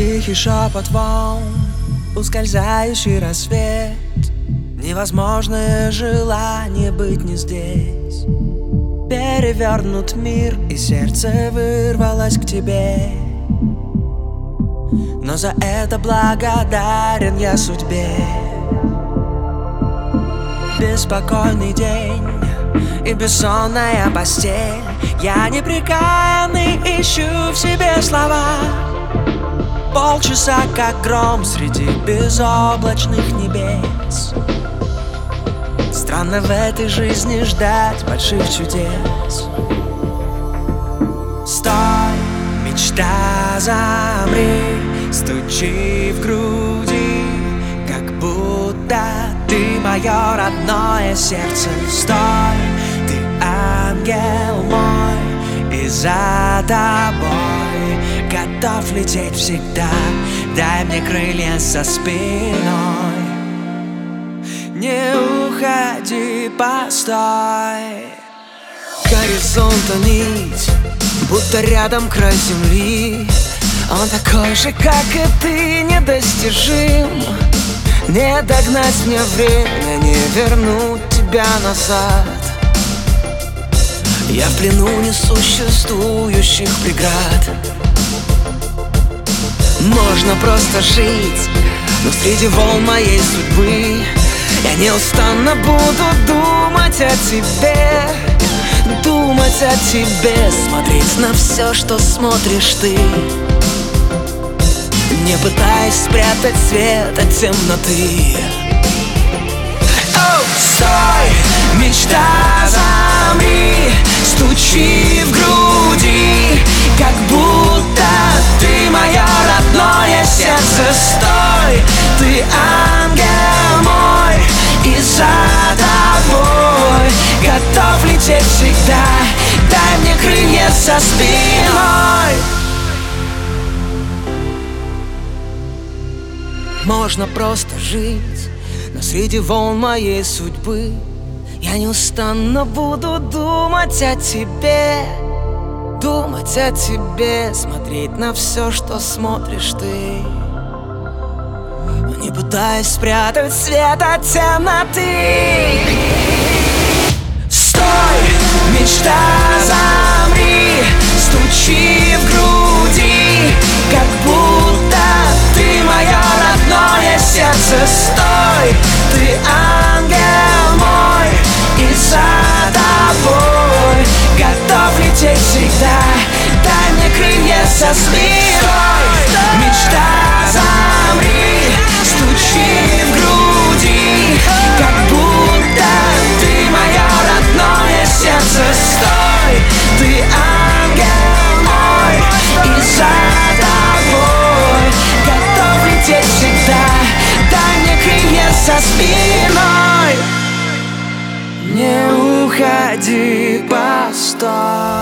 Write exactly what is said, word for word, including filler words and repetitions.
Тихий шепот волн, ускользающий рассвет, невозможное желание быть не здесь. Перевернут мир, и сердце вырвалось к тебе. Но за это благодарен я судьбе. Беспокойный день и бессонная постель, я непрекаянный ищу в себе слова. Полчаса как гром среди безоблачных небес. Странно в этой жизни ждать больших чудес. Стой, мечта, замри, стучи в груди, как будто ты мое родное сердце. Стой, ты ангел мой, и за тобой готов лететь всегда. Дай мне крылья со спиной. Не уходи, постой. Горизонта нить, будто рядом край земли. Он такой же, как и ты, недостижим. Не догнать мне время, не вернуть тебя назад. Я в плену несуществующих преград. Можно просто жить, но среди волн моей судьбы я неустанно буду думать о тебе. Думать о тебе, смотреть на все, что смотришь ты, не пытаясь спрятать свет от темноты. Оу, стой, мечта, замри, стучи в груди, как будто ты мое родное сердце. Стой, ты ангел мой, и за тобой готов лететь всегда. Дай мне крылья со спиной. Можно просто жить, но среди волн моей судьбы я неустанно буду думать о тебе. Думать о тебе, смотреть на все, что смотришь ты, не пытаясь спрятать свет от темноты. Стой, мечта, замри, стучи в груди, как будто ты мое родное сердце. Стой, ты ангел мой, и за тобой готов лететь всегда. Дай мне крылья со спиной. Мечта, замри, стучи в груди, как будто ты мое родное сердце. Стой, ты ангел мой, и за тобой готов лететь всегда. Дай мне крылья со спиной. Не уходи, постой.